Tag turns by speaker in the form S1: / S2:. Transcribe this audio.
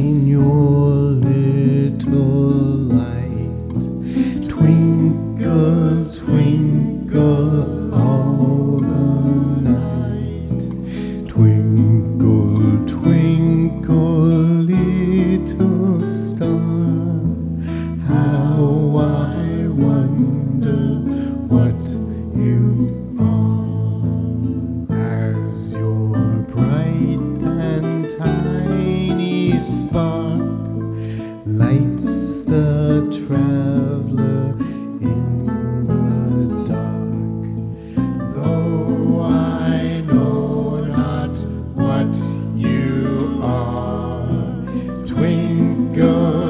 S1: shine your little light. Twinkle, twinkle all the night. Twinkle, twinkle, little star. How I wonder what you are. As your bright and tiny spark lights the traveler in the dark. Though I know not what you are, twinkle,